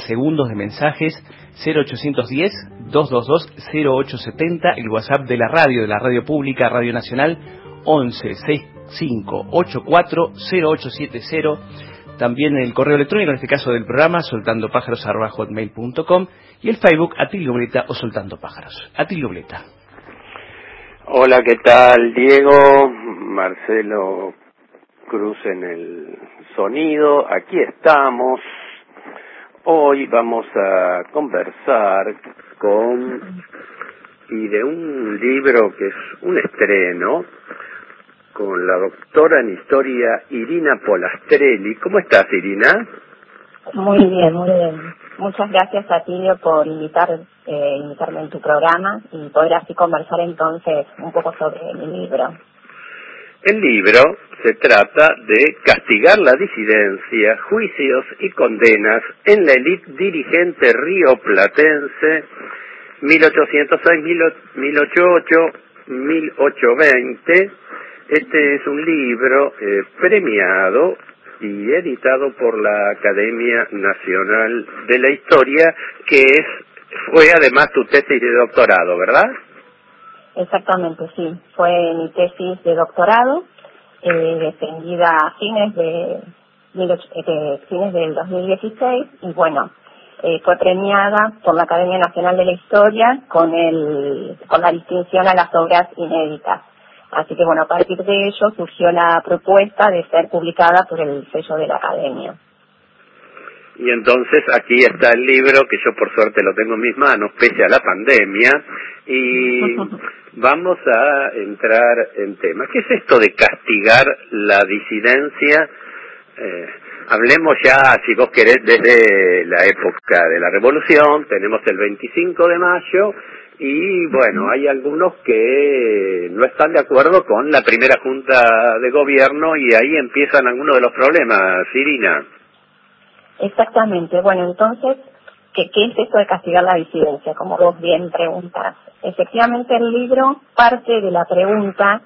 segundos de mensajes, 0810-222-0870, el WhatsApp de la radio pública, Radio Nacional, 11-6584-0870, también el correo electrónico, en este caso del programa, soltandopájaros@hotmail.com, y el Facebook, Atilio Bleta o Soltando Pájaros. Atilio Bleta. Hola, ¿qué tal, Diego? Marcelo Cruz en el sonido. Aquí estamos. Hoy vamos a conversar de un libro que es un estreno, con la doctora en historia Irina Polastrelli. ¿Cómo estás, Irina? Muy bien, muy bien. Muchas gracias a ti por invitarme en tu programa y poder así conversar entonces un poco sobre mi libro. El libro se trata de castigar la disidencia, juicios y condenas en la élite dirigente rioplatense 1806-1808-1820. Este es un libro premiado y editado por la Academia Nacional de la Historia, que fue además tu tesis de doctorado, ¿verdad? Exactamente, sí. Fue mi tesis de doctorado, defendida a fines del 2016, y bueno, fue premiada por la Academia Nacional de la Historia con la distinción a las obras inéditas. Así que bueno, a partir de ello surgió la propuesta de ser publicada por el sello de la Academia. Y entonces aquí está el libro, que yo por suerte lo tengo en mis manos, pese a la pandemia, y vamos a entrar en tema. ¿Qué es esto de castigar la disidencia? Hablemos ya, si vos querés, desde la época de la Revolución. Tenemos el 25 de mayo, y bueno, hay algunos que no están de acuerdo con la primera Junta de Gobierno, y ahí empiezan algunos de los problemas, Irina. Exactamente. Bueno, entonces, ¿qué es esto de castigar la disidencia? Como vos bien preguntas. Efectivamente, el libro parte de la pregunta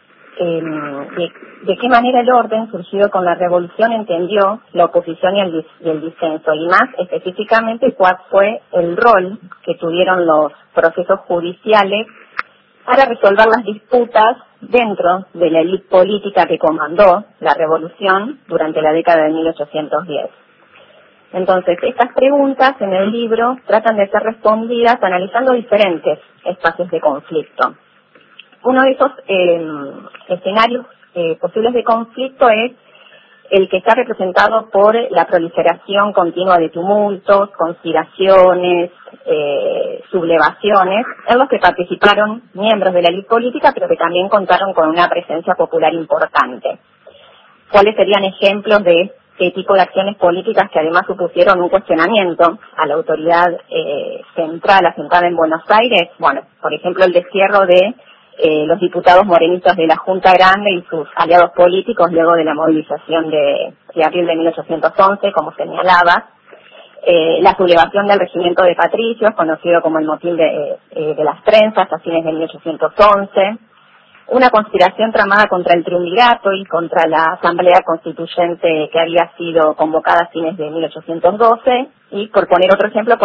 de qué manera el orden surgido con la revolución entendió la oposición y el disenso, y más específicamente cuál fue el rol que tuvieron los procesos judiciales para resolver las disputas dentro de la élite política que comandó la revolución durante la década de 1810. Entonces, estas preguntas en el libro tratan de ser respondidas analizando diferentes espacios de conflicto. Uno de esos escenarios posibles de conflicto es el que está representado por la proliferación continua de tumultos, conspiraciones, sublevaciones, en los que participaron miembros de la élite política, pero que también contaron con una presencia popular importante. ¿Cuáles serían ejemplos de este tipo de acciones políticas que además supusieron un cuestionamiento a la autoridad central asentada en Buenos Aires? Bueno, por ejemplo, el destierro de los diputados morenistas de la Junta Grande y sus aliados políticos luego de la movilización de abril de 1811, como señalaba, la sublevación del regimiento de patricios, conocido como el motín de las trenzas, a fines de 1811, una conspiración tramada contra el triunvirato y contra la Asamblea Constituyente que había sido convocada a fines de 1812, y para poner otro ejemplo,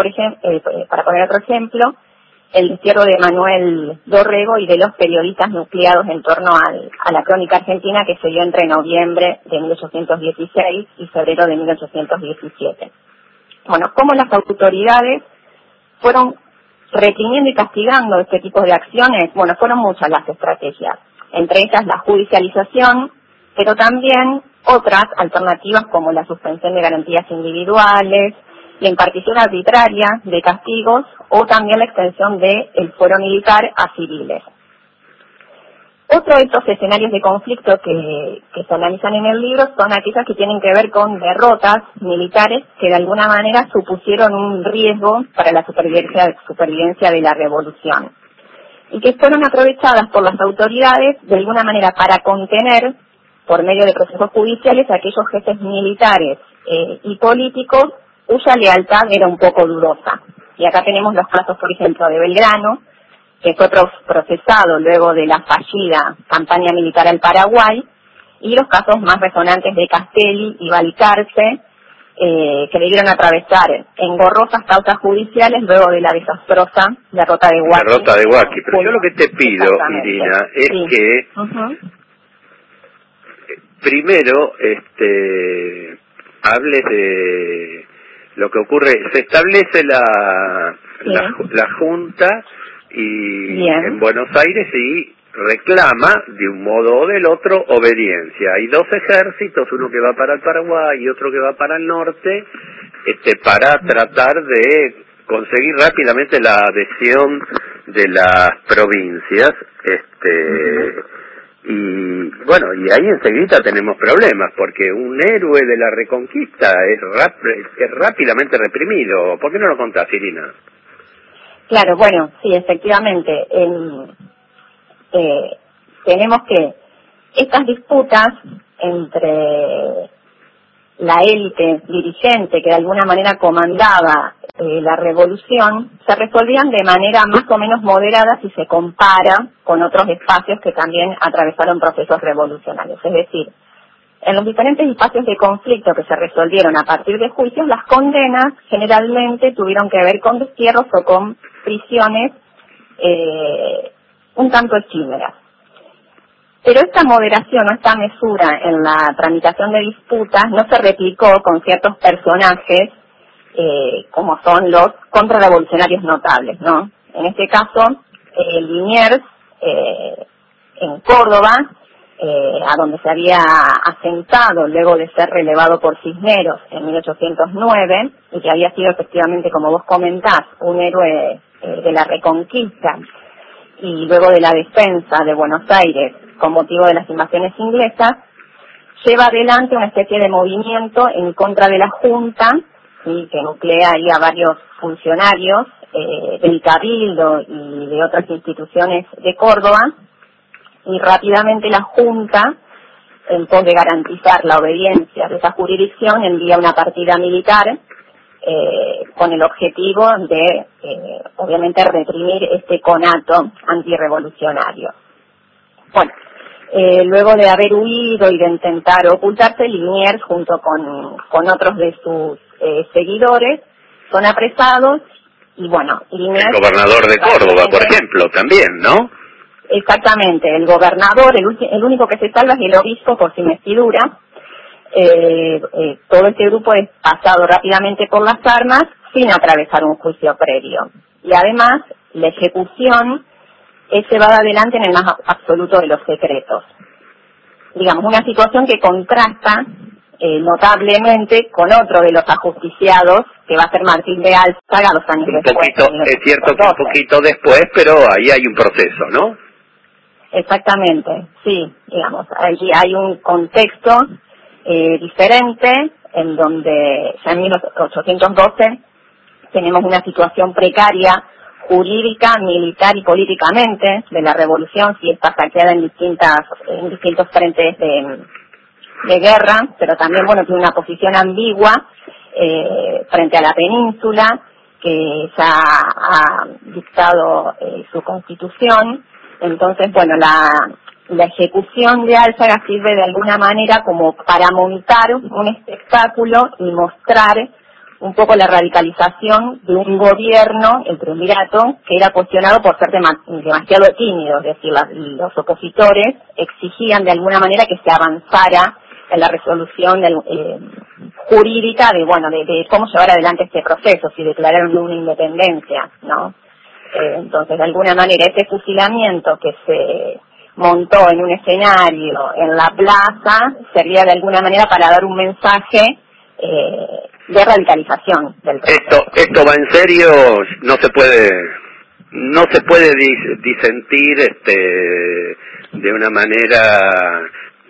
el destierro de Manuel Dorrego y de los periodistas nucleados en torno a la crónica argentina, que se dio entre noviembre de 1816 y febrero de 1817. Bueno, ¿cómo las autoridades fueron reprimiendo y castigando este tipo de acciones? Bueno, fueron muchas las estrategias, entre ellas la judicialización, pero también otras alternativas como la suspensión de garantías individuales, la impartición arbitraria de castigos o también la extensión del fuero militar a civiles. Otro de estos escenarios de conflicto que se analizan en el libro son aquellas que tienen que ver con derrotas militares que de alguna manera supusieron un riesgo para la supervivencia de la revolución y que fueron aprovechadas por las autoridades de alguna manera para contener, por medio de procesos judiciales, a aquellos jefes militares y políticos cuya lealtad era un poco dudosa. Y acá tenemos los casos, por ejemplo, de Belgrano, que fue procesado luego de la fallida campaña militar al Paraguay, y los casos más resonantes de Castelli y Balcarce, que debieron atravesar engorrosas causas judiciales luego de la desastrosa derrota de Huaki. Derrota de Huaki. Pero yo lo que te pido, Irina, es que primero hables de lo que ocurre. Se establece la Junta y en Buenos Aires y reclama de un modo o del otro obediencia. Hay dos ejércitos, uno que va para el Paraguay y otro que va para el norte, para tratar de conseguir rápidamente la adhesión de las provincias, y bueno, y ahí enseguida tenemos problemas, porque un héroe de la Reconquista es rápidamente reprimido. ¿Por qué no lo contás, Irina? Claro, bueno, sí, efectivamente. Tenemos que estas disputas entre la élite dirigente que de alguna manera comandaba la revolución se resolvían de manera más o menos moderada si se compara con otros espacios que también atravesaron procesos revolucionarios. Es decir, en los diferentes espacios de conflicto que se resolvieron a partir de juicios, las condenas generalmente tuvieron que ver con destierros o con prisiones un tanto efímeras. Pero esta moderación o esta mesura en la tramitación de disputas no se replicó con ciertos personajes como son los contrarrevolucionarios notables, ¿no? En este caso, Liniers, en Córdoba, a donde se había asentado luego de ser relevado por Cisneros en 1809, y que había sido efectivamente, como vos comentás, un héroe de la Reconquista, y luego de la defensa de Buenos Aires con motivo de las invasiones inglesas, lleva adelante una especie de movimiento en contra de la Junta, ¿sí?, que nuclea ahí a varios funcionarios del Cabildo y de otras instituciones de Córdoba, y rápidamente la Junta, en pos de garantizar la obediencia de esa jurisdicción, envía una partida militar con el objetivo de, obviamente, reprimir este conato antirrevolucionario. Bueno, luego de haber huido y de intentar ocultarse, Liniers, junto con otros de sus seguidores, son apresados y, bueno, Liniers... El gobernador de Córdoba, por ejemplo, también, ¿no? Exactamente, el gobernador, el único que se salva es el obispo por su investidura. Todo este grupo es pasado rápidamente por las armas sin atravesar un juicio previo. Y además, la ejecución es llevada adelante en el más absoluto de los secretos. Digamos, una situación que contrasta notablemente con otro de los ajusticiados, que va a ser Martín de Álzaga 2 años después. Es cierto que un poquito después, pero ahí hay un proceso, ¿no? Exactamente, sí, digamos, allí hay un contexto diferente, en donde ya en 1812 tenemos una situación precaria jurídica, militar y políticamente de la revolución, sí está saqueada en distintos frentes de guerra, pero también, bueno, tiene una posición ambigua frente a la península, que ya ha dictado su constitución. Entonces, bueno, la ejecución de Álzaga sirve de alguna manera como para montar un espectáculo y mostrar un poco la radicalización de un gobierno, el triunvirato, que era cuestionado por ser demasiado tímido. Es decir, los opositores exigían de alguna manera que se avanzara en la resolución jurídica de cómo llevar adelante este proceso, si declararon una independencia, ¿no? Entonces, de alguna manera, ese fusilamiento que se montó en un escenario en la plaza servía de alguna manera para dar un mensaje de radicalización del proceso. Esto va en serio, no se puede disentir de una manera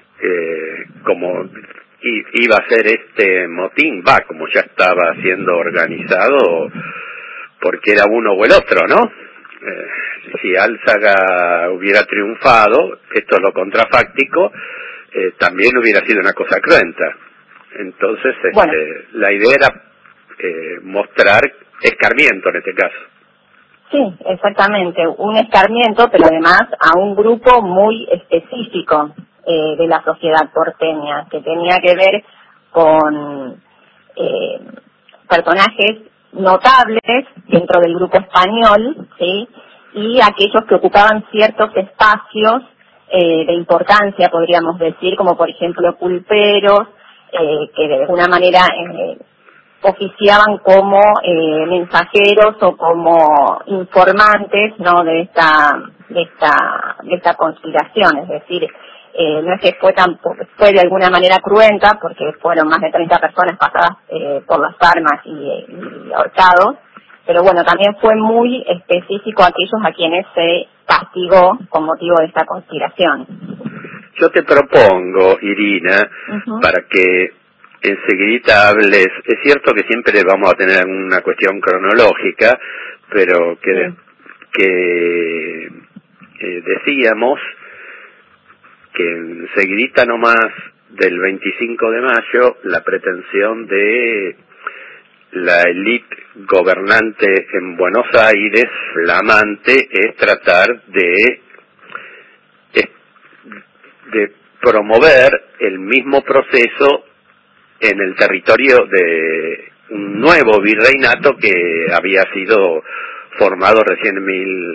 como iba a ser este motín, como ya estaba siendo organizado, porque era uno o el otro, ¿no? Si Álzaga hubiera triunfado, esto es lo contrafáctico, también hubiera sido una cosa cruenta. Entonces, la idea era mostrar escarmiento en este caso. Sí, exactamente, un escarmiento, pero además a un grupo muy específico de la sociedad porteña, que tenía que ver con personajes notables dentro del grupo español, ¿sí? Y aquellos que ocupaban ciertos espacios de importancia, podríamos decir, como por ejemplo pulperos, que de alguna manera oficiaban como mensajeros o como informantes, ¿no?, de esta conspiración. Es decir, no es que fue de alguna manera cruenta, porque fueron más de 30 personas pasadas por las armas y ahorcados, pero bueno, también fue muy específico a aquellos a quienes se castigó con motivo de esta conspiración. Yo te propongo, Irina, para que enseguida hables, es cierto que siempre vamos a tener una cuestión cronológica, pero que decíamos que enseguidita nomás del 25 de mayo la pretensión de la élite gobernante en Buenos Aires, flamante, es tratar de promover el mismo proceso en el territorio de un nuevo virreinato que había sido formado recién en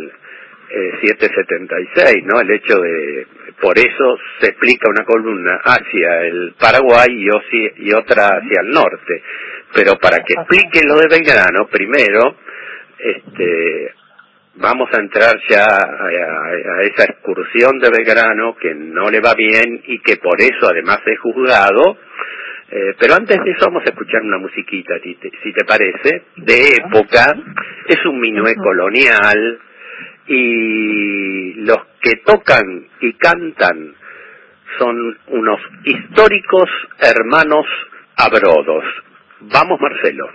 1776, ¿no? El hecho de, por eso se explica una columna hacia el Paraguay y otra hacia el norte. Pero para que explique lo de Belgrano, primero, vamos a entrar ya a esa excursión de Belgrano que no le va bien y que por eso además es juzgado. Pero antes de eso vamos a escuchar una musiquita, si te parece, de época. Es un minué colonial y los que tocan y cantan son unos históricos hermanos Abrodos. Vamos, Marcelo.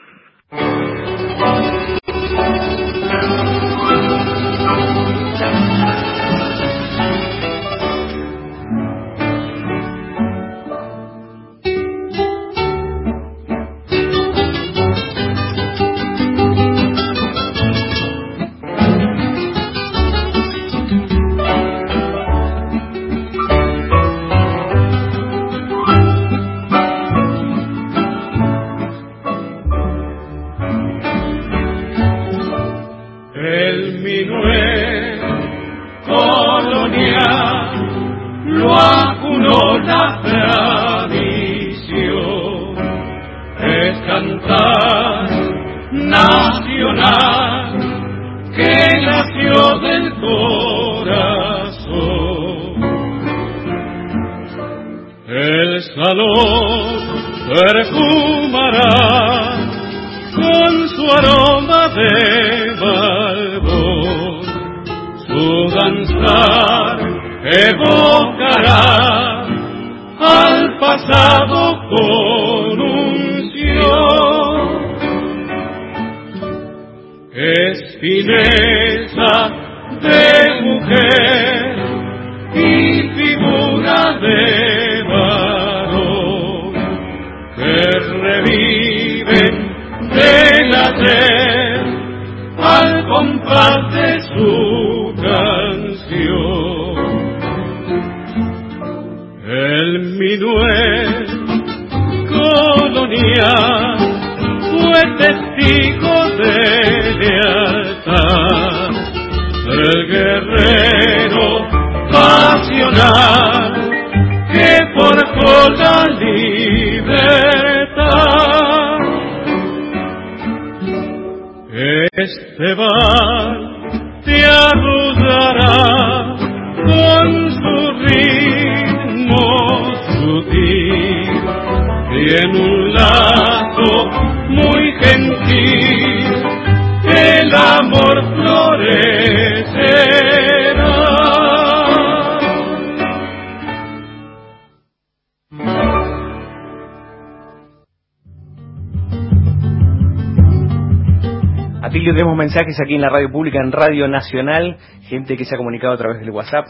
Tenemos mensajes aquí en la radio pública, en Radio Nacional, gente que se ha comunicado a través del WhatsApp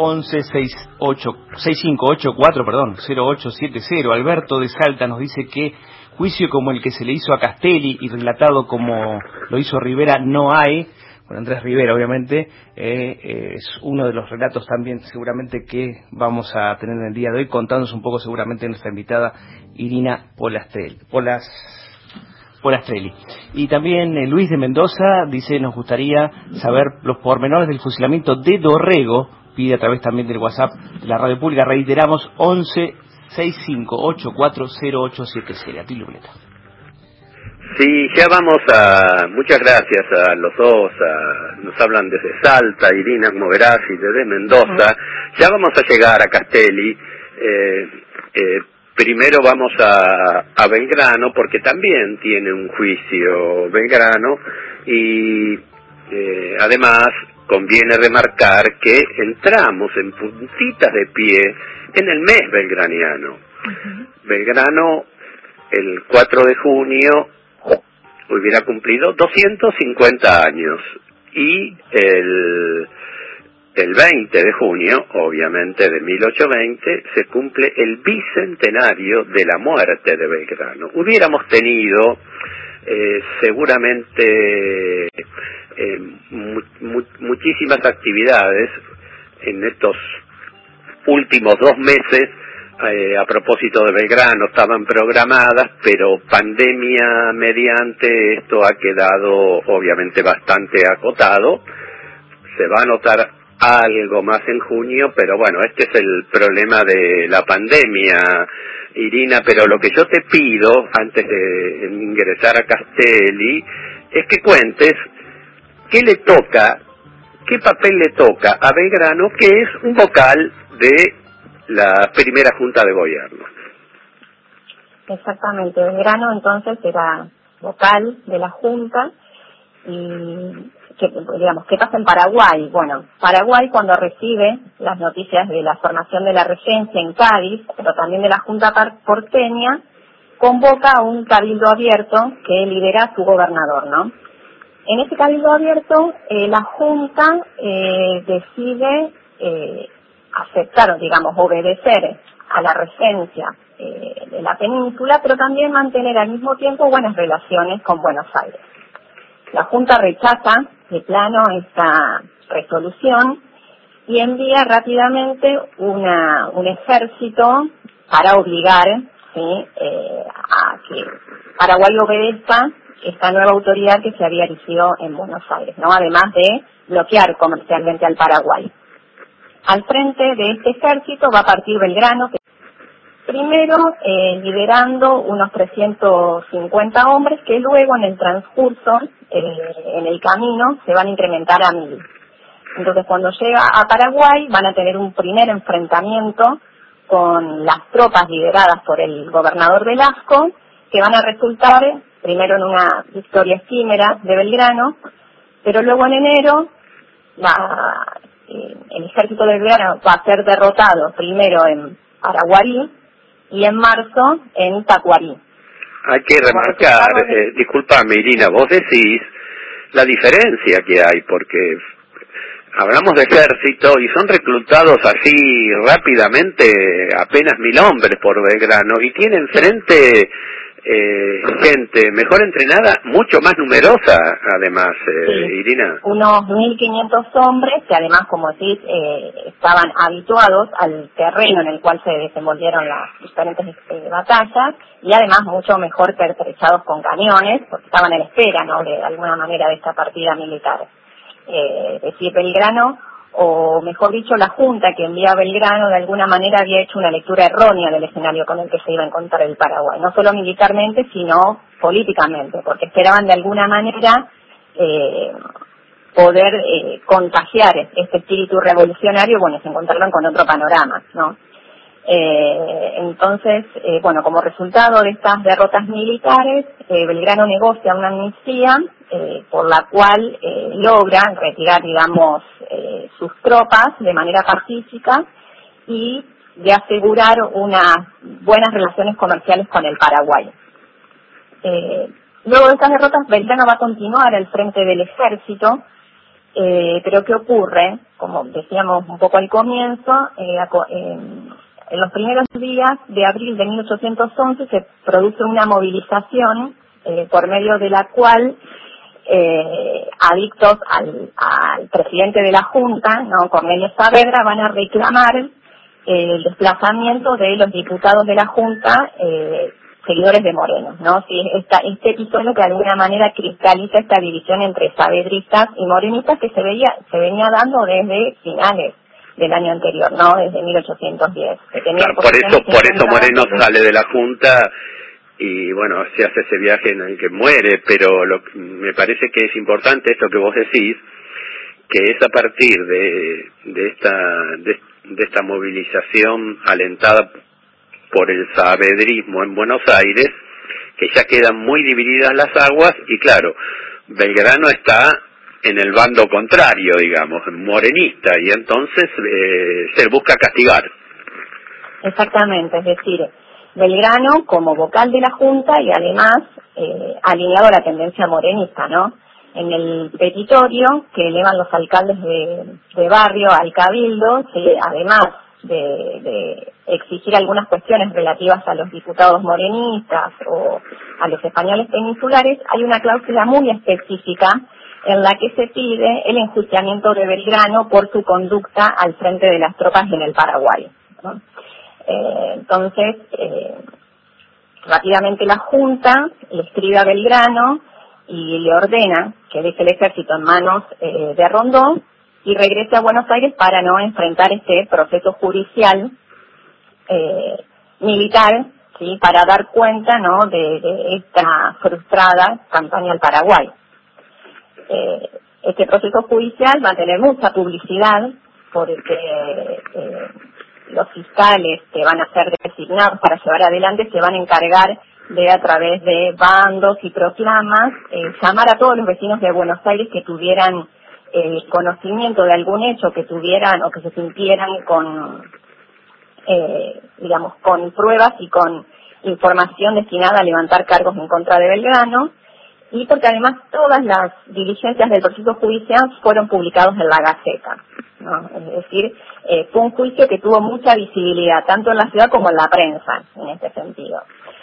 6584 Alberto de Salta nos dice que juicio como el que se le hizo a Castelli y relatado como lo hizo Rivera no hay. Bueno, Andrés Rivera obviamente es uno de los relatos también seguramente que vamos a tener en el día de hoy, contándonos un poco seguramente nuestra invitada Irina Astrelli. Y también Luis de Mendoza dice, nos gustaría saber los pormenores del fusilamiento de Dorrego, pide a través también del WhatsApp de la radio pública, reiteramos 11-6584-0870. A ti, Luleta. Sí, ya vamos muchas gracias a los dos, nos hablan desde Salta, Irina Moverazzi, desde Mendoza, ya vamos a llegar a Castelli, primero vamos a Belgrano, porque también tiene un juicio Belgrano, y además conviene remarcar que entramos en puntitas de pie en el mes belgraniano. Belgrano, el 4 de junio, hubiera cumplido 250 años, y el 20 de junio, obviamente de 1820, se cumple el bicentenario de la muerte de Belgrano. Hubiéramos tenido seguramente muchísimas actividades en estos últimos 2 meses. A propósito de Belgrano, estaban programadas, pero pandemia mediante, esto ha quedado obviamente bastante acotado. Se va a notar algo más en junio, pero bueno, este es el problema de la pandemia, Irina, pero lo que yo te pido, antes de ingresar a Castelli, es que cuentes qué papel le toca a Belgrano, que es un vocal de la primera Junta de Gobierno. Exactamente, Belgrano entonces era vocal de la Junta. Y ¿qué pasa en Paraguay? Bueno, Paraguay, cuando recibe las noticias de la formación de la regencia en Cádiz, pero también de la Junta porteña, convoca un cabildo abierto que lidera su gobernador, ¿no? En ese cabildo abierto, la Junta decide aceptar, digamos, obedecer a la regencia de la península, pero también mantener al mismo tiempo buenas relaciones con Buenos Aires. La Junta rechaza de plano esta resolución y envía rápidamente un ejército para obligar, ¿sí?, a que Paraguay obedezca esta nueva autoridad que se había erigido en Buenos Aires, ¿no? Además de bloquear comercialmente al Paraguay. Al frente de este ejército va a partir Belgrano, que primero liderando unos 350 hombres que luego en el transcurso, en el camino, se van a incrementar a 1000. Entonces cuando llega a Paraguay van a tener un primer enfrentamiento con las tropas lideradas por el gobernador Velasco, que van a resultar primero en una victoria efímera de Belgrano, pero luego en enero el ejército de Belgrano va a ser derrotado primero en Paraguarí y en marzo en Tacuarí. Hay que remarcar, discúlpame Irina, vos decís la diferencia que hay, porque hablamos de ejército y son reclutados así rápidamente apenas 1000 hombres por Belgrano, y tienen frente gente mejor entrenada, mucho más numerosa además, sí, Irina. Unos 1500 hombres que además, como decís, estaban habituados al terreno en el cual se desenvolvieron las diferentes batallas, y además mucho mejor pertrechados con cañones, porque estaban en espera, ¿no?, de alguna manera de esta partida militar. Decir Belgrano, o mejor dicho, la Junta que envía a Belgrano, de alguna manera había hecho una lectura errónea del escenario con el que se iba a encontrar el Paraguay, no solo militarmente, sino políticamente, porque esperaban de alguna manera poder contagiar este espíritu revolucionario. Bueno, se encontraron con otro panorama, ¿no? Entonces, bueno, como resultado de estas derrotas militares, Belgrano negocia una amnistía por la cual logra retirar, digamos, sus tropas de manera pacífica y de asegurar unas buenas relaciones comerciales con el Paraguay. Luego de estas derrotas, Belgrano va a continuar al frente del ejército, pero ¿qué ocurre? Como decíamos un poco al comienzo, en los primeros días de abril de 1811 se produce una movilización por medio de la cual adictos al presidente de la Junta, ¿no?, Cornelio Saavedra, van a reclamar el desplazamiento de los diputados de la Junta seguidores de Moreno, ¿no? Sí, este episodio que de alguna manera cristaliza esta división entre saavedristas y morenistas que se venía dando desde finales del año anterior, ¿no? Desde 1810. Claro, por eso Moreno sale de la Junta y bueno, se hace ese viaje en el que muere, pero me parece que es importante esto que vos decís, que es a partir de esta movilización alentada por el saavedrismo en Buenos Aires, que ya quedan muy divididas las aguas y claro, Belgrano está en el bando contrario, digamos, morenista, y entonces se busca castigar. Exactamente, es decir, Belgrano como vocal de la Junta y además alineado a la tendencia morenista, ¿no? En el petitorio que elevan los alcaldes de barrio al cabildo, además de exigir algunas cuestiones relativas a los diputados morenistas o a los españoles peninsulares, hay una cláusula muy específica en la que se pide el enjuiciamiento de Belgrano por su conducta al frente de las tropas en el Paraguay, ¿no? Entonces, rápidamente la Junta le escribe a Belgrano y le ordena que deje el ejército en manos de Rondón y regrese a Buenos Aires para no enfrentar este proceso judicial militar, ¿sí? Para dar cuenta, ¿no?, de esta frustrada campaña al Paraguay. Este proceso judicial va a tener mucha publicidad porque los fiscales que van a ser designados para llevar adelante se van a encargar de, a través de bandos y proclamas, llamar a todos los vecinos de Buenos Aires que tuvieran conocimiento de algún hecho, que tuvieran o que se sintieran con, digamos, con pruebas y con información destinada a levantar cargos en contra de Belgrano, y porque además todas las diligencias del proceso judicial fueron publicados en la Gaceta, ¿no? Es decir, fue un juicio que tuvo mucha visibilidad, tanto en la ciudad como en la prensa, en este sentido.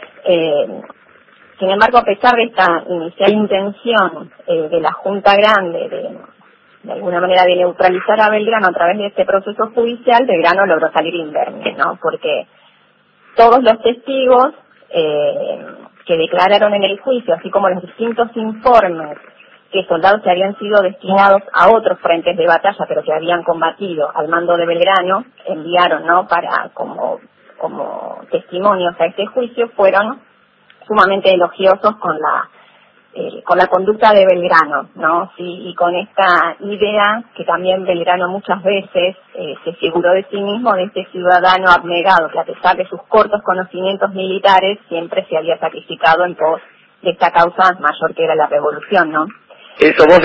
Sin embargo, a pesar de esta inicial intención de la Junta Grande de alguna manera de neutralizar a Belgrano a través de este proceso judicial, Belgrano logró salir indemne, ¿no? Porque todos los testigos que declararon en el juicio, así como los distintos informes que soldados que habían sido destinados a otros frentes de batalla, pero que habían combatido al mando de Belgrano, enviaron, ¿no?, para como testimonios a este juicio, fueron sumamente elogiosos con la conducta de Belgrano, ¿no? Sí, y con esta idea que también Belgrano muchas veces se figuró de sí mismo, de este ciudadano abnegado que a pesar de sus cortos conocimientos militares siempre se había sacrificado en pos de esta causa mayor que era la revolución, ¿no? Eso vos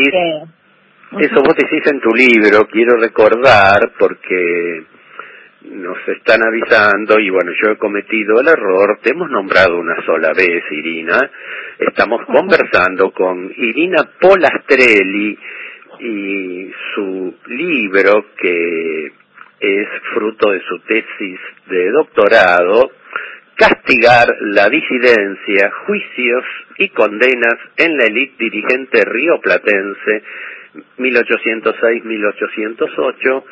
decís en tu libro, quiero recordar, porque nos están avisando, y bueno, yo he cometido el error, te hemos nombrado una sola vez, Irina, estamos conversando con Irina Polastrelli y su libro, que es fruto de su tesis de doctorado, Castigar la disidencia, juicios y condenas en la élite dirigente rioplatense, 1806-1808,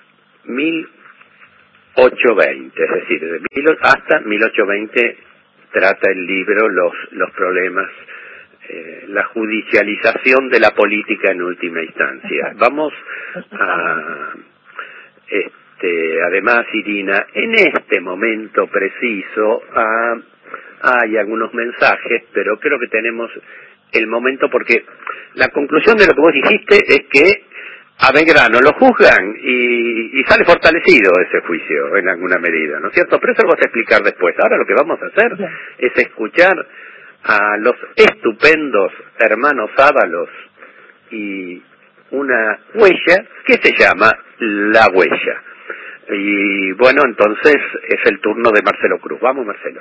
1820, es decir, hasta 1820 trata el libro los problemas, la judicialización de la política en última instancia. Vamos a, además, Irina, en este momento preciso hay algunos mensajes, pero creo que tenemos el momento, porque la conclusión de lo que vos dijiste es que a Belgrano lo juzgan y sale fortalecido ese juicio en alguna medida, ¿no es cierto? Pero eso lo vas a explicar después. Ahora lo que vamos a hacer es escuchar a los estupendos hermanos Ábalos y una huella que se llama La Huella. Y bueno, entonces es el turno de Marcelo Cruz. Vamos, Marcelo.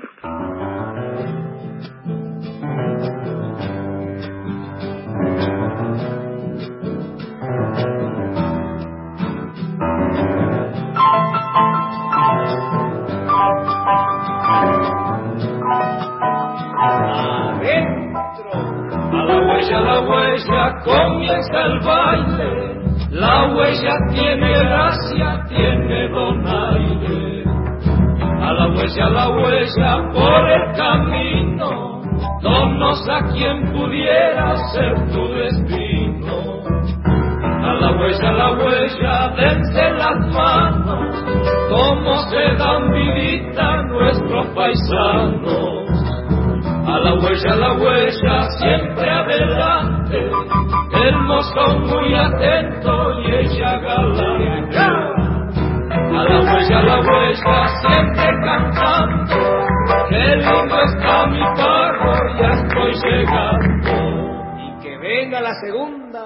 La huella, comienza el baile. La huella tiene gracia, tiene donaire. a la huella por el camino, donos a quien pudiera ser tu destino. A la huella, dense las manos, como se dan vidita nuestros paisanos. A la huella, siempre adelante, el mozo muy atento y ella galante. A la huella, siempre cantando, qué lindo está mi pago, ya estoy llegando. Y que venga la segunda.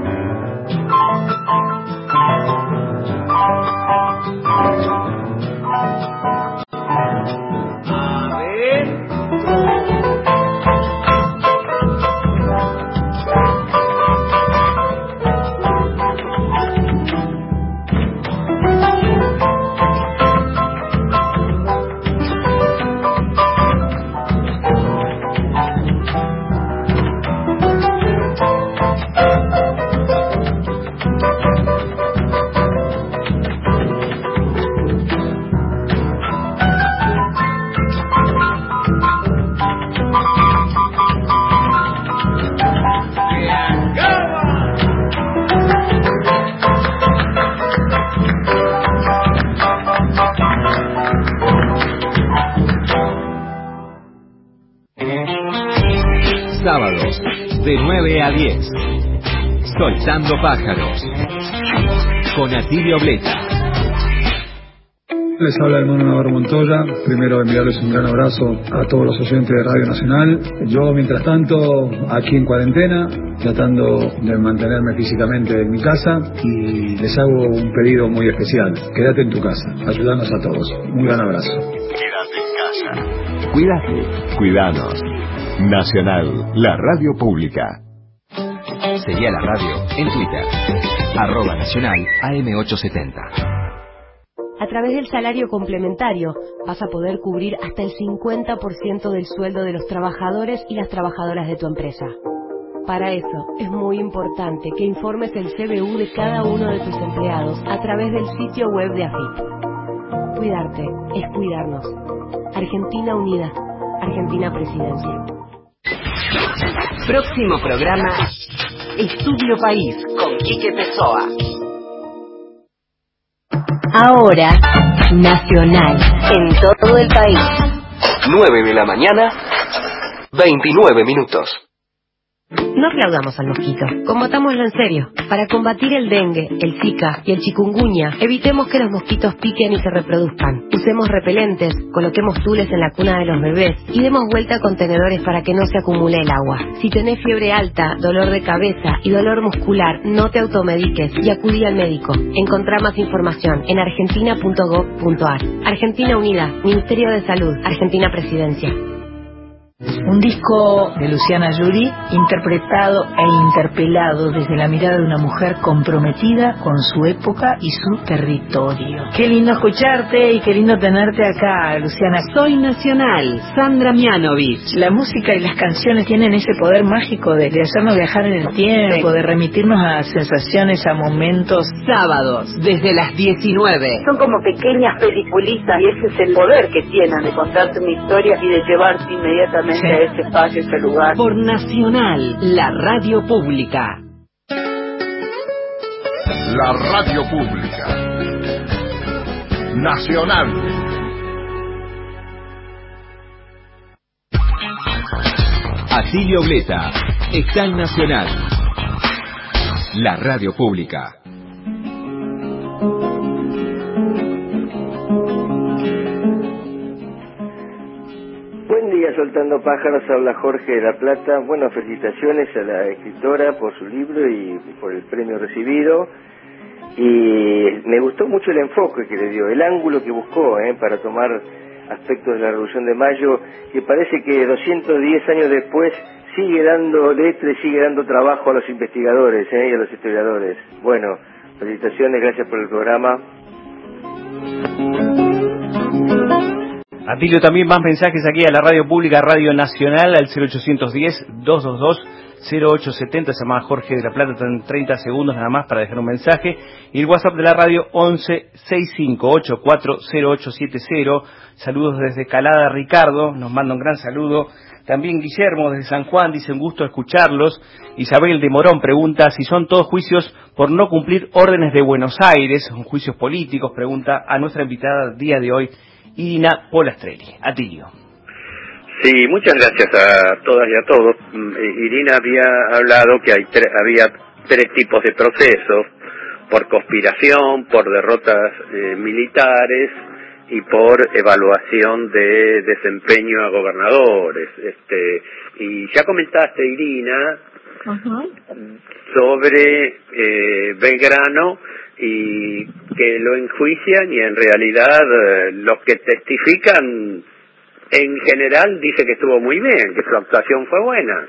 A ver. Sábados, de 9 a 10. Soltando Pájaros. Con Atilio Bleta. Les habla el hermano Navarro Montoya. Primero enviarles un gran abrazo a todos los oyentes de Radio Nacional. Yo, mientras tanto, aquí en cuarentena, tratando de mantenerme físicamente en mi casa, y les hago un pedido muy especial. Quédate en tu casa, ayúdanos a todos. Un gran abrazo. Quédate en casa. Cuídate, cuidanos. Nacional, la radio pública. Seguí a la radio en Twitter. @Nacional AM870. A través del salario complementario vas a poder cubrir hasta el 50% del sueldo de los trabajadores y las trabajadoras de tu empresa. Para eso es muy importante que informes el CBU de cada uno de tus empleados a través del sitio web de AFIP. Cuidarte es cuidarnos. Argentina Unida. Argentina Presidencia. Próximo programa, Estudio País, con Quique Pessoa. Ahora, Nacional, en todo el país. 9 de la mañana, 29 minutos. No aplaudamos al mosquito, combatámoslo en serio. Para combatir el dengue, el zika y el chikungunya, evitemos que los mosquitos piquen y se reproduzcan. Usemos repelentes, coloquemos tules en la cuna de los bebés y demos vuelta a contenedores para que no se acumule el agua. Si tenés fiebre alta, dolor de cabeza y dolor muscular, no te automediques y acudí al médico. Encontrá más información en argentina.gov.ar. Argentina Unida, Ministerio de Salud, Argentina Presidencia. Un disco de Luciana Yuri, interpretado e interpelado desde la mirada de una mujer comprometida con su época y su territorio. Qué lindo escucharte y qué lindo tenerte acá, Luciana. Soy Nacional, Sandra Mianovich. La música y las canciones tienen ese poder mágico de hacernos viajar en el tiempo, de remitirnos a sensaciones, a momentos. Sábados, desde las 19. Son como pequeñas peliculitas y ese es el poder que tienen de contarte una historia y de llevarte inmediatamente a ese espacio, ese lugar. Por Nacional, la radio pública. La radio pública. Nacional. Atilio Bleta está en Nacional, la radio pública. Buen día, Soltando Pájaros, habla Jorge de La Plata. Bueno, felicitaciones a la escritora por su libro y por el premio recibido. Y me gustó mucho el enfoque que le dio, el ángulo que buscó para tomar aspectos de la Revolución de Mayo, que parece que 210 años después sigue dando letra y sigue dando trabajo a los investigadores y a los historiadores. Bueno, felicitaciones, gracias por el programa. Atilio, también más mensajes aquí a la radio pública, Radio Nacional, al 0810-222 0870, se llama Jorge de la Plata, están 30 segundos nada más para dejar un mensaje, y el WhatsApp de la radio 1165840870. Saludos desde Calada, Ricardo, nos manda un gran saludo. También Guillermo desde San Juan dice un gusto escucharlos. Isabel de Morón pregunta si son todos juicios por no cumplir órdenes de Buenos Aires, son juicios políticos, pregunta a nuestra invitada día de hoy, Irina Polastrelli. Atilio. Sí, muchas gracias a todas y a todos. Irina había hablado que había tres tipos de procesos: por conspiración, por derrotas militares y por evaluación de desempeño a gobernadores. Y ya comentaste, Irina, sobre Belgrano, y que lo enjuician, y en realidad los que testifican en general dice que estuvo muy bien, que su actuación fue buena,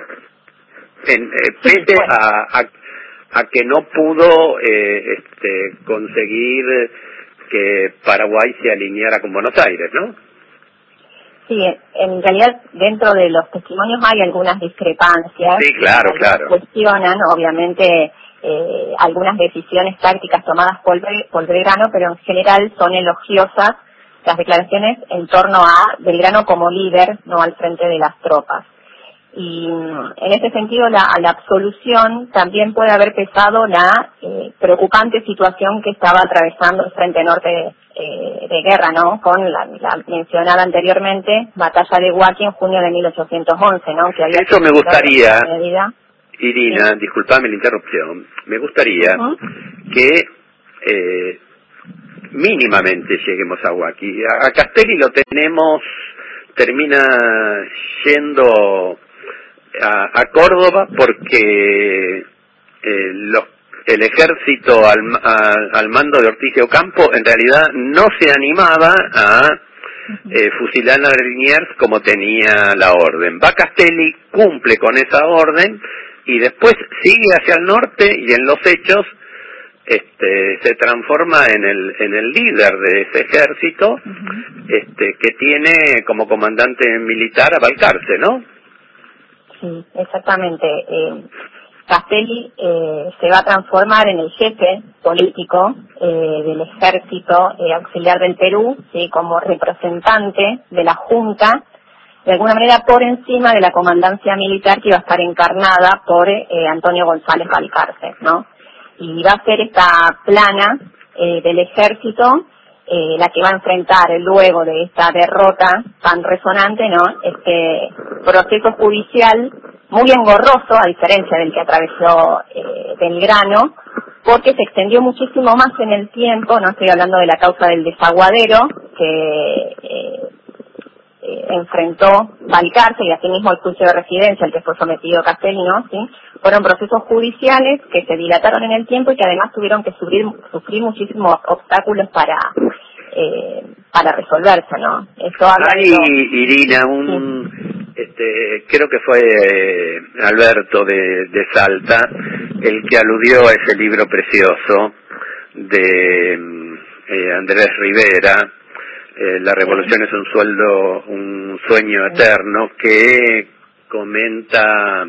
pese a que no pudo conseguir que Paraguay se alineara con Buenos Aires, ¿no? Sí, en realidad dentro de los testimonios hay algunas discrepancias. Sí, claro. Cuestionan, obviamente, algunas decisiones tácticas tomadas por Belgrano, pero en general son elogiosas las declaraciones en torno a Belgrano como líder, no al frente de las tropas. Y en ese sentido la absolución también puede haber pesado la preocupante situación que estaba atravesando el Frente Norte de guerra, ¿no? Con la mencionada anteriormente batalla de Huaki en junio de 1811, ¿no? Que había Eso me gustaría, Irina, sí. Disculpame la interrupción, me gustaría que mínimamente lleguemos a Huaki. A Castelli lo termina yendo a Córdoba porque el ejército al mando de Ortiz de Ocampo en realidad no se animaba a fusilar a Liniers como tenía la orden. Va Castelli, cumple con esa orden y después sigue hacia el norte, y en los hechos se transforma en el líder de ese ejército, que tiene como comandante militar a Balcarce, ¿no? Sí, exactamente. Castelli se va a transformar en el jefe político del ejército auxiliar del Perú, ¿sí? Como representante de la Junta, de alguna manera por encima de la comandancia militar que iba a estar encarnada por Antonio González Balcarce, ¿no? Y va a ser esta plana del ejército la que va a enfrentar luego de esta derrota tan resonante, ¿no? Este proceso judicial muy engorroso, a diferencia del que atravesó Belgrano, porque se extendió muchísimo más en el tiempo. No estoy hablando de la causa del desaguadero que enfrentó Balcarce, y asimismo el juicio de residencia al que fue sometido Castelli, ¿no? ¿Sí? Fueron procesos judiciales que se dilataron en el tiempo y que además tuvieron que sufrir muchísimos obstáculos para resolverse, ¿no? Irina, creo que fue Alberto de Salta el que aludió a ese libro precioso de Andrés Rivera, La revolución es un sueño eterno, que comenta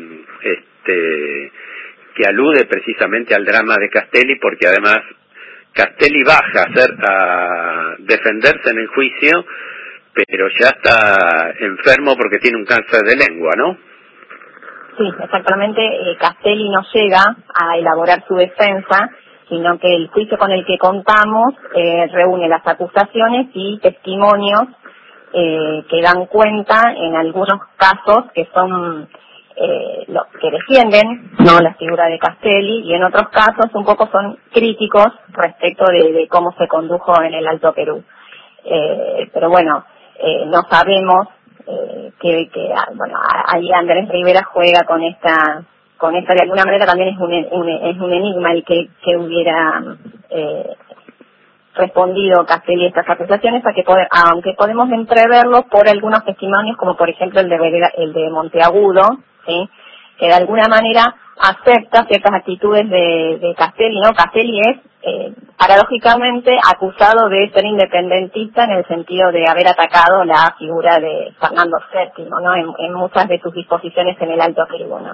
que alude precisamente al drama de Castelli, porque además Castelli baja a defenderse en el juicio, pero ya está enfermo porque tiene un cáncer de lengua, ¿no? Sí, exactamente. Castelli no llega a elaborar su defensa, sino que el juicio con el que contamos reúne las acusaciones y testimonios que dan cuenta en algunos casos que son los que defienden, no, la figura de Castelli, y en otros casos un poco son críticos respecto de cómo se condujo en el Alto Perú. Pero bueno, no sabemos bueno, ahí Andrés Rivera juega con esta de alguna manera también es un enigma el que hubiera respondido Castelli a estas acusaciones, aunque podemos entreverlo por algunos testimonios, como por ejemplo el de Monteagudo, ¿sí? Que de alguna manera acepta ciertas actitudes de Castelli, ¿no? Castelli es paradójicamente acusado de ser independentista en el sentido de haber atacado la figura de Fernando VII, ¿no? En muchas de sus disposiciones en el Alto Perú, ¿no?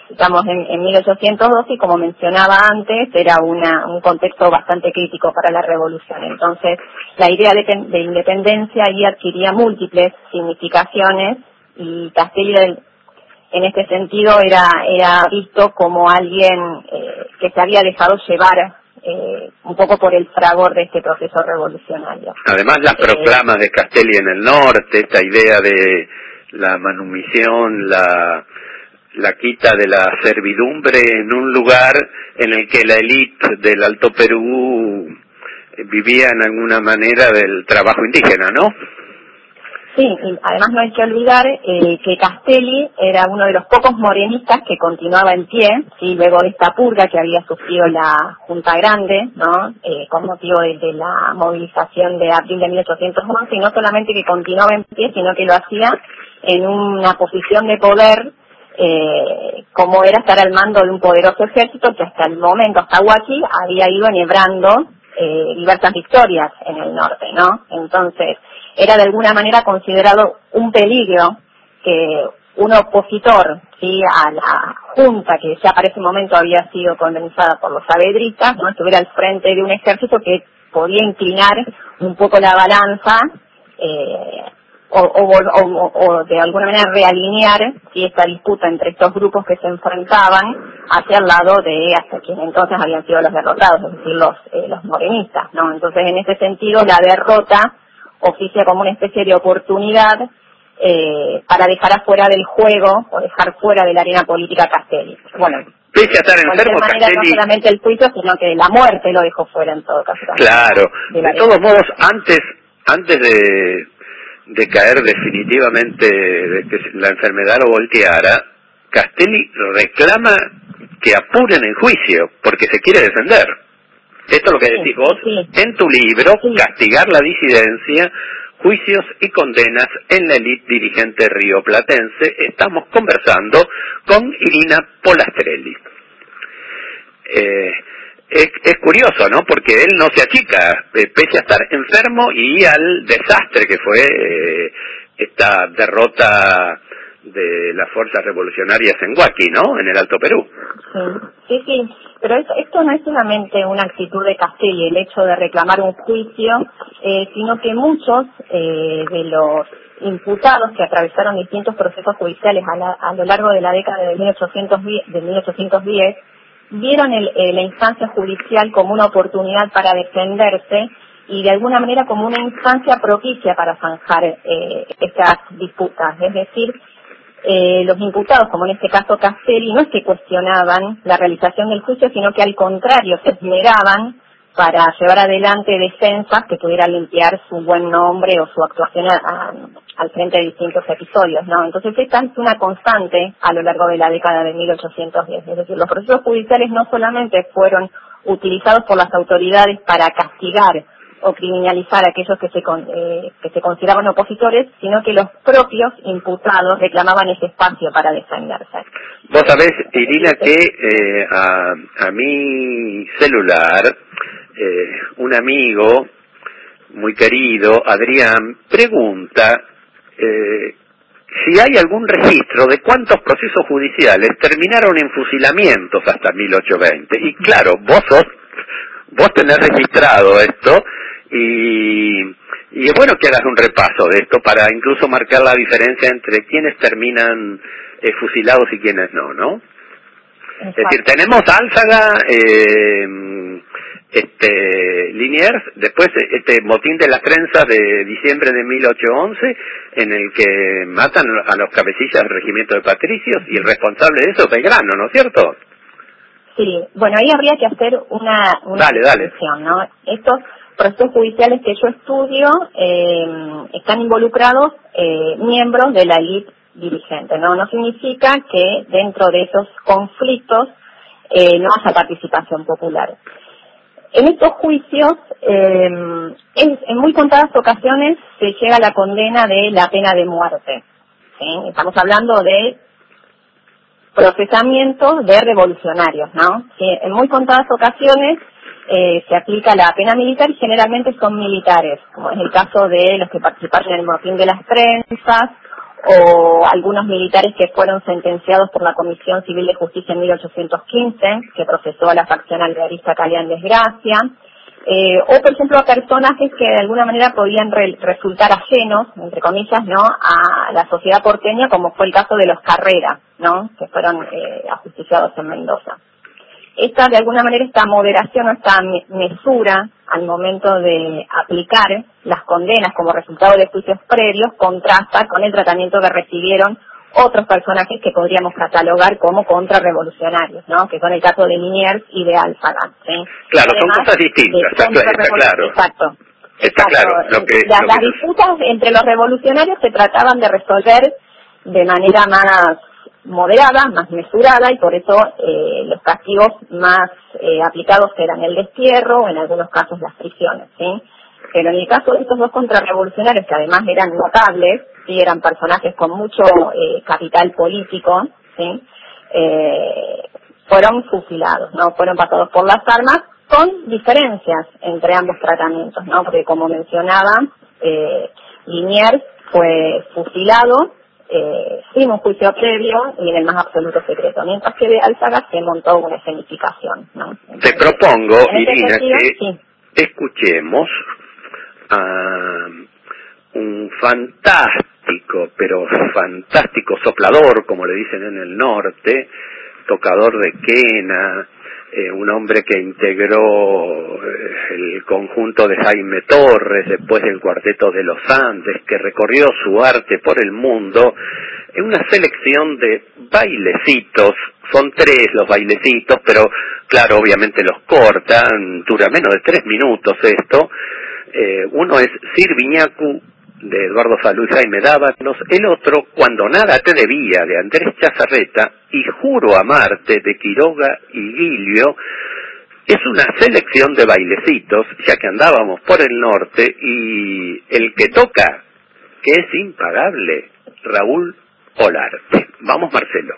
estamos en 1812 y como mencionaba antes, era un contexto bastante crítico para la revolución. Entonces, la idea de independencia ahí adquiría múltiples significaciones y Castelli en este sentido era visto como alguien que se había dejado llevar un poco por el fragor de este proceso revolucionario. Además, las proclamas de Castelli en el norte, esta idea de la manumisión, la quita de la servidumbre en un lugar en el que la élite del Alto Perú vivía en alguna manera del trabajo indígena, ¿no? Sí, y además no hay que olvidar que Castelli era uno de los pocos morenistas que continuaba en pie, ¿sí? Luego de esta purga que había sufrido la Junta Grande, ¿no? Con motivo de la movilización de abril de 1811, y no solamente que continuaba en pie, sino que lo hacía en una posición de poder, como era estar al mando de un poderoso ejército que hasta el momento, hasta Huachi, había ido enhebrando diversas victorias en el norte, ¿no? Entonces, era de alguna manera considerado un peligro que un opositor, ¿sí?, a la junta que ya para ese momento había sido condensada por los saavedritas, ¿no?, estuviera al frente de un ejército que podía inclinar un poco la balanza o de alguna manera realinear, ¿sí?, esta disputa entre estos grupos que se enfrentaban hacia el lado de hasta quienes entonces habían sido los derrotados, es decir, los morenistas, ¿no? Entonces, en ese sentido, la derrota oficia como una especie de oportunidad para dejar afuera del juego o dejar fuera de la arena política a Castelli. Bueno, pese a estar enfermo, Castelli, no solamente el juicio, sino que la muerte lo dejó fuera en todo caso. Claro, de todos modos, antes de caer definitivamente, de que la enfermedad lo volteara, Castelli reclama que apuren el juicio, porque se quiere defender. Esto es lo que decís vos en tu libro, Castigar la disidencia, juicios y condenas en la élite dirigente rioplatense. Estamos conversando con Irina Pollastrelli. Es curioso, ¿no? Porque él no se achica, pese a estar enfermo y al desastre que fue esta derrota de las fuerzas revolucionarias en Huaki, ¿no? En el Alto Perú. Sí. Pero esto no es solamente una actitud de Castelli, el hecho de reclamar un juicio, sino que muchos de los imputados que atravesaron distintos procesos judiciales a lo largo de la década de 1810 vieron la instancia judicial como una oportunidad para defenderse y de alguna manera como una instancia propicia para zanjar estas disputas. Es decir, los imputados, como en este caso Castelli, no es que cuestionaban la realización del juicio, sino que al contrario se esmeraban para llevar adelante defensas que pudieran limpiar su buen nombre o su actuación al frente de distintos episodios, ¿no? Entonces esta es una constante a lo largo de la década de 1810. Es decir, los procesos judiciales no solamente fueron utilizados por las autoridades para castigar o criminalizar a aquellos que se consideraban opositores, sino que los propios imputados reclamaban ese espacio para defenderse. Vos sabés, Irina, que a mi celular, un amigo muy querido, Adrián, pregunta si hay algún registro de cuántos procesos judiciales terminaron en fusilamientos hasta 1820. Y claro, vos tenés registrado esto, y es bueno que hagas un repaso de esto para incluso marcar la diferencia entre quienes terminan fusilados y quienes no, ¿no? Exacto. Es decir, tenemos Álzaga, Liniers, después este motín de las trenzas de diciembre de 1811, en el que matan a los cabecillas del regimiento de patricios, y el responsable de eso es Belgrano, ¿no es cierto? Sí, bueno, ahí habría que hacer una distinción, ¿no? Estos procesos judiciales que yo estudio están involucrados miembros de la élite dirigente, ¿no? No significa que dentro de esos conflictos no haya participación popular. En estos juicios, en muy contadas ocasiones se llega a la condena de la pena de muerte, ¿sí? Estamos hablando de procesamientos de revolucionarios, ¿no? Sí, en muy contadas ocasiones se aplica la pena militar y generalmente son militares, como es el caso de los que participaron en el motín de las trenzas o algunos militares que fueron sentenciados por la Comisión Civil de Justicia en 1815, que procesó a la facción alvearista Calea en desgracia, o por ejemplo a personajes que de alguna manera podían resultar ajenos, entre comillas, ¿no?, a la sociedad porteña, como fue el caso de los Carrera, ¿no?, que fueron ajusticiados en Mendoza. De alguna manera, esta moderación o esta mesura al momento de aplicar las condenas como resultado de juicios previos contrasta con el tratamiento que recibieron otros personajes que podríamos catalogar como contrarrevolucionarios, ¿no?, que son el caso de Liniers y de Álzaga, ¿sí? Claro, además, son cosas distintas, está claro. Exacto. Está claro. Las disputas entre los revolucionarios se trataban de resolver de manera más moderada, más mesurada, y por eso los castigos más aplicados eran el destierro o en algunos casos las prisiones, ¿sí? Pero en el caso de estos dos contrarrevolucionarios, que además eran notables, sí, eran personajes con mucho capital político, ¿sí?, fueron fusilados, ¿no?, fueron pasados por las armas, con diferencias entre ambos tratamientos, ¿no?, porque como mencionaba, Liniers fue fusilado sin un juicio previo y en el más absoluto secreto, mientras que de Álzaga se montó una escenificación, ¿no? Entonces, te propongo, Irina, sentido, que sí, escuchemos a un fantástico soplador, como le dicen en el norte, tocador de quena, un hombre que integró el conjunto de Jaime Torres después del Cuarteto de los Andes, que recorrió su arte por el mundo en una selección de bailecitos. Son 3 los bailecitos, pero claro, obviamente los cortan, dura menos de 3 minutos esto. Uno es Sir Viñacu, de Eduardo Salú y Jaime Dávalos; el otro, Cuando nada te debía, de Andrés Chazarreta; y Juro amarte, de Quiroga y Guilio. Es una selección de bailecitos, ya que andábamos por el norte, y el que toca, que es impagable, Raúl Olarte. Vamos, Marcelo.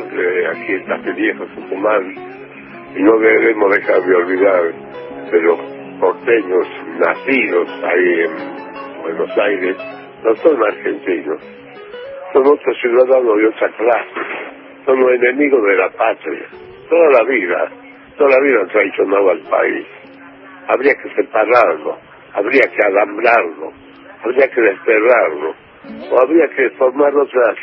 aquí en Castillejo, Tucumán, y no debemos dejar de olvidar de los porteños nacidos ahí en Buenos Aires, no son argentinos, son otros ciudadanos de otra clase, son los enemigos de la patria. Toda la vida han traicionado al país. Habría que separarlo, habría que alambrarlo, habría que desterrarlo, o habría que formar otras.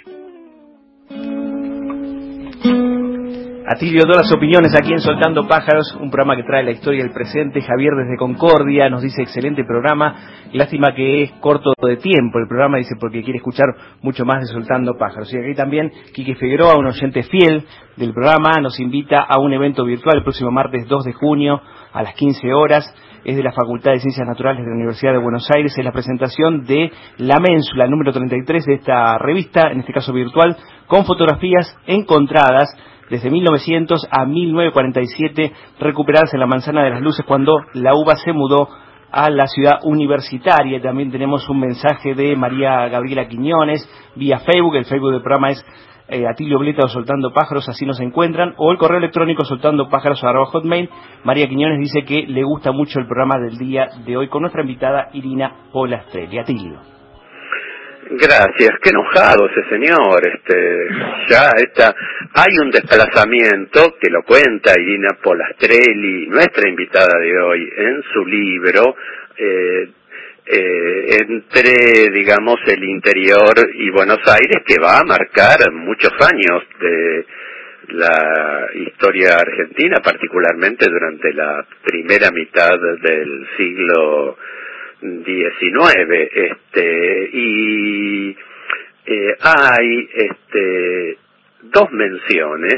Atilio, todas las opiniones aquí en Soltando Pájaros, un programa que trae la historia del presente. Javier desde Concordia nos dice: excelente programa, lástima que es corto de tiempo el programa, dice, porque quiere escuchar mucho más de Soltando Pájaros. Y aquí también Quique Figueroa, un oyente fiel del programa, nos invita a un evento virtual el próximo martes 2 de junio a las 15 horas. Es de la Facultad de Ciencias Naturales de la Universidad de Buenos Aires. Es la presentación de La Ménsula, el número 33 de esta revista, en este caso virtual, con fotografías encontradas desde 1900 a 1947, recuperadas en la Manzana de las Luces cuando la UBA se mudó a la ciudad universitaria. También tenemos un mensaje de María Gabriela Quiñones vía Facebook. El Facebook del programa es Atilio Bleta o Soltando Pájaros, así nos encuentran, o el correo electrónico soltandopájaros@hotmail. María Quiñones dice que le gusta mucho el programa del día de hoy con nuestra invitada Irina Polastrelli. Atilio. Gracias, qué enojado ese señor, hay un desplazamiento que lo cuenta Irina Polastrelli, nuestra invitada de hoy, en su libro, entre, digamos, el interior y Buenos Aires, que va a marcar muchos años de la historia argentina, particularmente durante la primera mitad del siglo XIX, hay dos menciones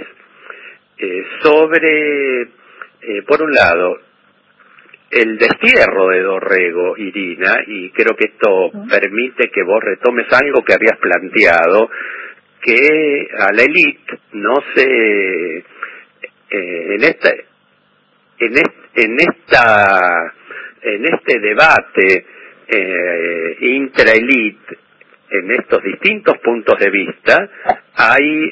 sobre, por un lado, el destierro de Dorrego, Irina, y creo que esto permite que vos retomes algo que habías planteado, que a la élite no se en este debate intraelite, en estos distintos puntos de vista, hay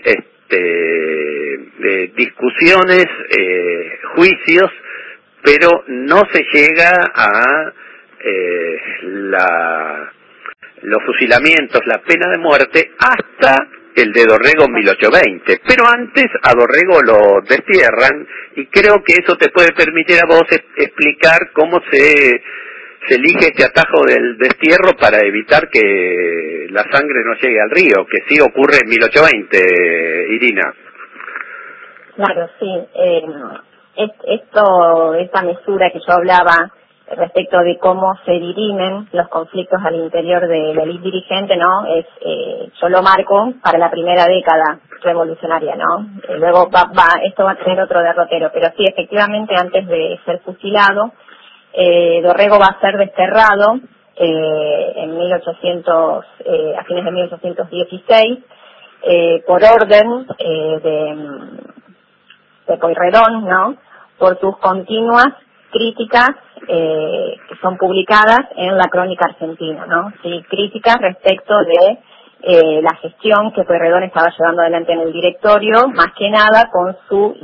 discusiones, juicios, pero no se llega a los fusilamientos, la pena de muerte, hasta el de Dorrego en 1820, pero antes a Dorrego lo destierran, y creo que eso te puede permitir a vos explicar cómo se elige este atajo del destierro para evitar que la sangre no llegue al río, que sí ocurre en 1820, Irina. Claro, sí. Esta mesura que yo hablaba respecto de cómo se dirimen los conflictos al interior de la élite dirigente, ¿no? Yo lo marco para la primera década revolucionaria, ¿no? Luego esto va a tener otro derrotero, pero sí, efectivamente, antes de ser fusilado, Dorrego va a ser desterrado en 1800, a fines de 1816, por orden de Pueyrredón, ¿no? Por sus continuas críticas que son publicadas en la Crónica Argentina, ¿no? Sí, críticas respecto de la gestión que Pueyrredón estaba llevando adelante en el directorio, más que nada con su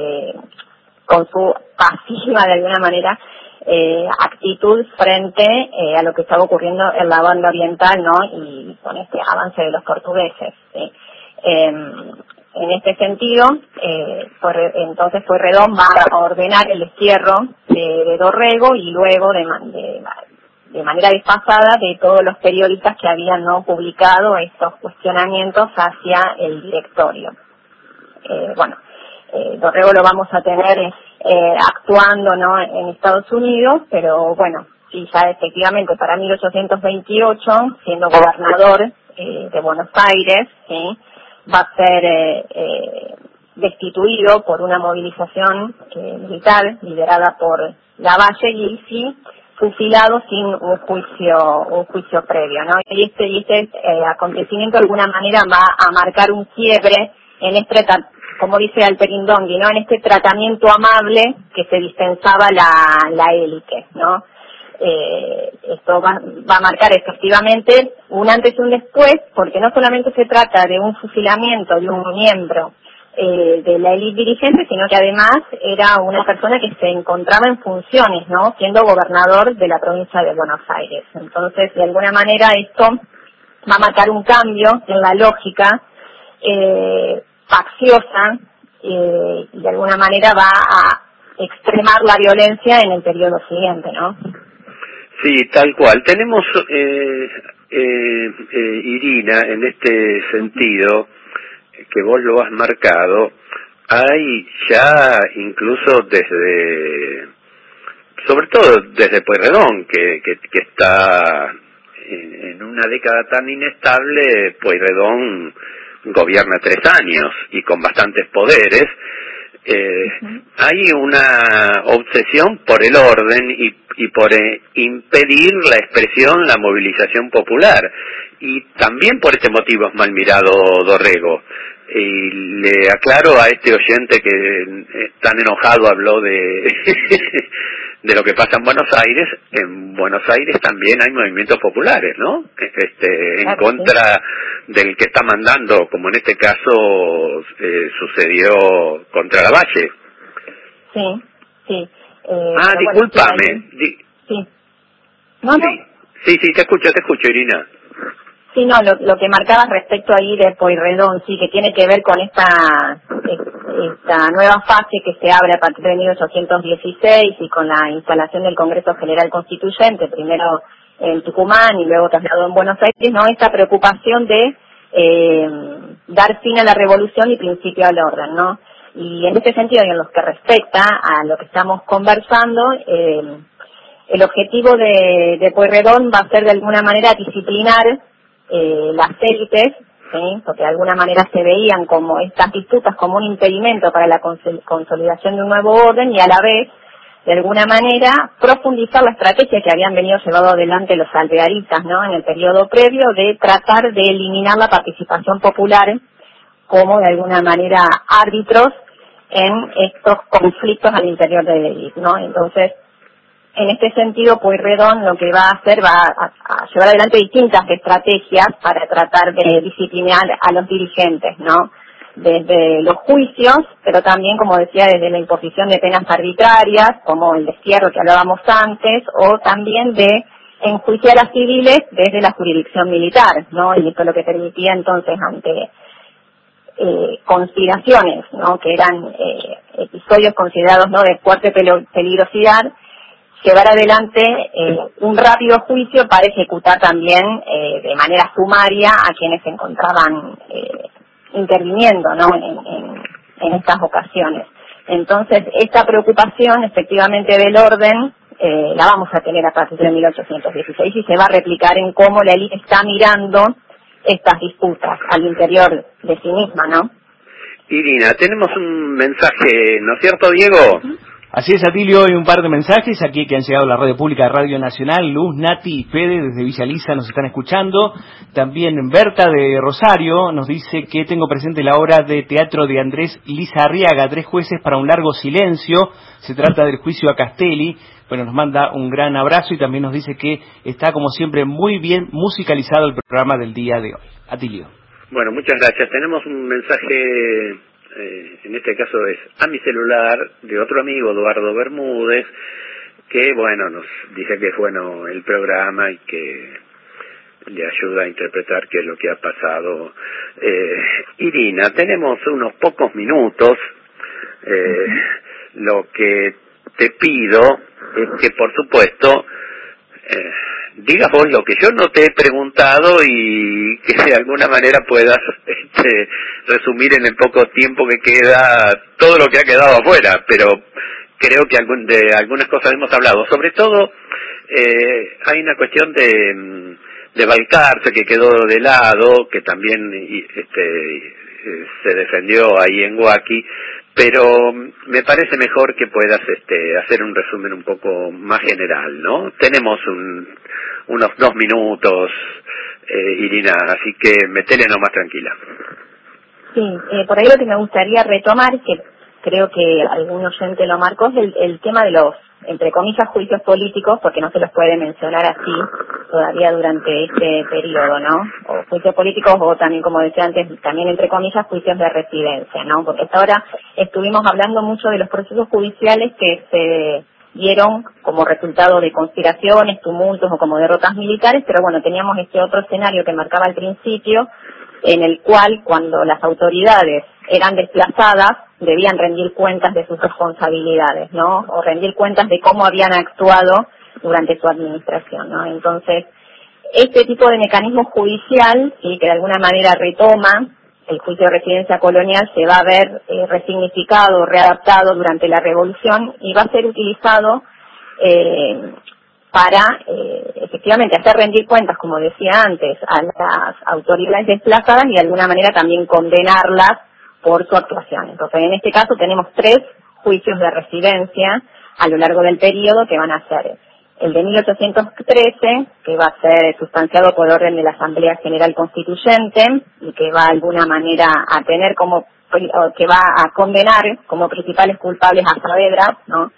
pasiva, de alguna manera, actitud frente a lo que estaba ocurriendo en la banda oriental, ¿no? Y con este avance de los portugueses, ¿sí? En este sentido, entonces Pueyrredón va a ordenar el destierro de Dorrego, y luego de manera desfasada de todos los periodistas que habían no publicado estos cuestionamientos hacia el directorio. Dorrego lo vamos a tener actuando, ¿no?, en Estados Unidos, pero bueno, sí, ya efectivamente para 1828, siendo gobernador de Buenos Aires, ¿sí?, va a ser destituido por una movilización militar liderada por Lavalle, y sí, fusilado sin un juicio previo, ¿no? Y este acontecimiento de alguna manera va a marcar un quiebre en como dice Alperín Dongui, ¿no?, en este tratamiento amable que se dispensaba la élite, ¿no? Esto va a marcar efectivamente un antes y un después, porque no solamente se trata de un fusilamiento de un miembro de la élite dirigente, sino que además era una persona que se encontraba en funciones, ¿no? Siendo gobernador de la provincia de Buenos Aires. Entonces, de alguna manera esto va a marcar un cambio en la lógica facciosa y de alguna manera va a extremar la violencia en el periodo siguiente, ¿no? Sí, tal cual. Tenemos, Irina, en este sentido, que vos lo has marcado, hay ya incluso sobre todo desde Pueyrredón, que está en una década tan inestable. Pueyrredón gobierna 3 años y con bastantes poderes. Hay una obsesión por el orden y por impedir la expresión, la movilización popular, y también por este motivo es mal mirado Dorrego. Y le aclaro a este oyente que tan enojado habló de de lo que pasa en Buenos Aires. En Buenos Aires también hay movimientos populares, ¿no? En contra del que está mandando, como en este caso sucedió contra Lavalle. Sí, sí. Discúlpame. Sí. No. Sí, te escucho, Irina. Sí, no, lo que marcabas respecto ahí de Pueyrredón, sí, que tiene que ver con esta nueva fase que se abre a partir de 1816 y con la instalación del Congreso General Constituyente, primero en Tucumán y luego trasladado en Buenos Aires, ¿no? Esta preocupación de dar fin a la revolución y principio al orden, ¿no? Y en este sentido, y en lo que respecta a lo que estamos conversando, el objetivo de Pueyrredón va a ser de alguna manera disciplinar las élites, ¿sí? Porque de alguna manera se veían como estas disputas como un impedimento para la consolidación de un nuevo orden, y a la vez, de alguna manera, profundizar la estrategia que habían venido llevando adelante los alvearitas, ¿no? En el periodo previo, de tratar de eliminar la participación popular como de alguna manera árbitros en estos conflictos al interior de la élite, ¿no? Entonces, en este sentido, Pueyrredón lo que va a hacer, va a llevar adelante distintas estrategias para tratar de disciplinar a los dirigentes, ¿no? Desde los juicios, pero también, como decía, desde la imposición de penas arbitrarias, como el destierro que hablábamos antes, o también de enjuiciar a civiles desde la jurisdicción militar, ¿no? Y esto es lo que permitía entonces, ante conspiraciones, ¿no? Que eran episodios considerados, ¿no?, de fuerte peligrosidad, llevar adelante un rápido juicio para ejecutar también de manera sumaria a quienes se encontraban interviniendo, ¿no?, en estas ocasiones. Entonces, esta preocupación efectivamente del orden la vamos a tener a partir de 1816 y se va a replicar en cómo la élite está mirando estas disputas al interior de sí misma, ¿no? Irina, tenemos un mensaje, ¿no es cierto, Diego? Así es, Atilio, hay un par de mensajes aquí que han llegado a la radio pública de Radio Nacional. Luz, Nati y Fede desde Villa Lisa nos están escuchando. También Berta de Rosario nos dice que tengo presente la obra de teatro de Andrés Lizarriaga, 3 jueces para un largo silencio. Se trata del juicio a Castelli. Bueno, nos manda un gran abrazo y también nos dice que está, como siempre, muy bien musicalizado el programa del día de hoy. Atilio. Bueno, muchas gracias. Tenemos un mensaje, en este caso es a mi celular, de otro amigo, Eduardo Bermúdez, que, bueno, nos dice que es bueno el programa y que le ayuda a interpretar qué es lo que ha pasado. Irina, tenemos unos pocos minutos. Lo que te pido es que, por supuesto, digas vos lo que yo no te he preguntado y que de alguna manera puedas resumir en el poco tiempo que queda todo lo que ha quedado afuera, pero creo que de algunas cosas hemos hablado. Sobre todo, hay una cuestión de Balcarce que quedó de lado, que también se defendió ahí en Huaki, pero me parece mejor que puedas hacer un resumen un poco más general, ¿no? Tenemos unos 2 minutos, Irina, así que metele nomás tranquila. Sí, por ahí lo que me gustaría retomar, que creo que algún oyente lo marcó, es el tema de los entre comillas, juicios políticos, porque no se los puede mencionar así todavía durante este periodo, ¿no? O juicios políticos, o también, como decía antes, también entre comillas, juicios de residencia, ¿no? Porque hasta ahora estuvimos hablando mucho de los procesos judiciales que se dieron como resultado de conspiraciones, tumultos o como derrotas militares, pero bueno, teníamos este otro escenario que marcaba al principio, en el cual cuando las autoridades eran desplazadas, debían rendir cuentas de sus responsabilidades, ¿no? O rendir cuentas de cómo habían actuado durante su administración, ¿no? Entonces, este tipo de mecanismo judicial, sí, que de alguna manera retoma el juicio de residencia colonial, se va a ver resignificado, readaptado durante la revolución y va a ser utilizado para efectivamente hacer rendir cuentas, como decía antes, a las autoridades desplazadas y de alguna manera también condenarlas por su actuación. Entonces, en este caso tenemos 3 juicios de residencia a lo largo del periodo que van a ser el de 1813, que va a ser sustanciado por orden de la Asamblea General Constituyente y que va de alguna manera a tener como, que va a condenar como principales culpables a Saavedra, ¿no?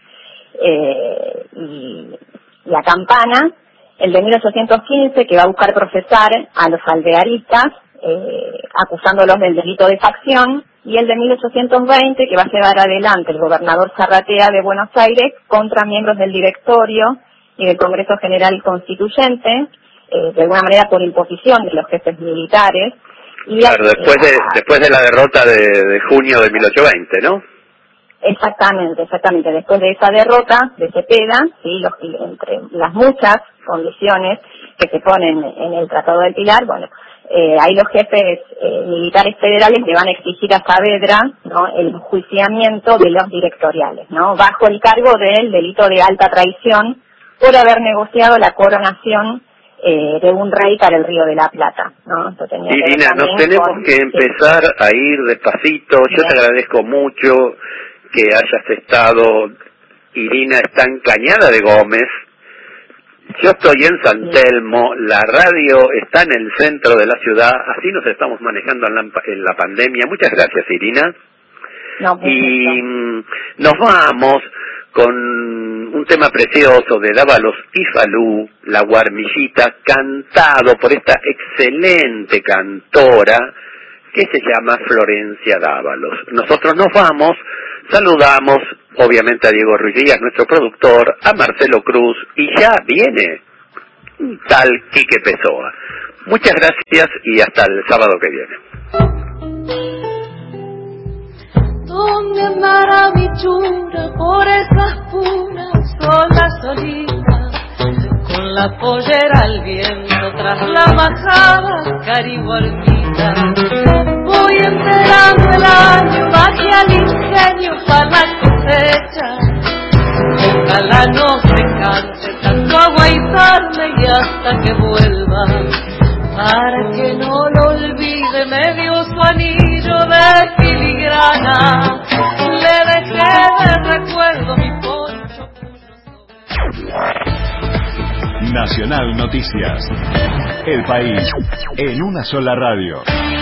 Y a Campana. El de 1815, que va a buscar procesar a los alvearistas, acusándolos del delito de facción, y el de 1820, que va a llevar adelante el gobernador Zarratea de Buenos Aires contra miembros del directorio y del Congreso General Constituyente, de alguna manera por imposición de los jefes militares. Y claro, después de la derrota de junio de 1820, ¿no? Exactamente. Después de esa derrota de Cepeda, sí, entre las muchas condiciones que se ponen en el Tratado del Pilar, bueno, ahí los jefes militares federales le van a exigir a Saavedra, ¿no?, el enjuiciamiento de los directoriales, ¿no?, bajo el cargo del delito de alta traición por haber negociado la coronación de un rey para el Río de la Plata, ¿no? Irina, nos tenemos que empezar a ir despacito. Yo te agradezco mucho que hayas estado. Irina está en Cañada de Gómez. Yo estoy en San Telmo, la radio está en el centro de la ciudad, así nos estamos manejando en la pandemia. Muchas gracias, Irina. Y nos vamos con un tema precioso de Dávalos y Falú, La Guarmillita, cantado por esta excelente cantora que se llama Florencia Dávalos. Nosotros nos vamos, saludamos obviamente a Diego Ruiz Díaz, nuestro productor, a Marcelo Cruz, y ya viene un tal Quique Pessoa. Muchas gracias y hasta el sábado que viene. Donde andará mi chura por esas punas sola solita, con la pollera al viento tras la majada cariborquita. Voy enterando el año, bajé al ingenio para la cosecha. Ojalá no se canse tanto aguaitarme y hasta que vuelva, para que no lo olvide, me dio su anillo de filigrana. Le dejé de recuerdo mi poncho. Nacional Noticias. El país en una sola radio.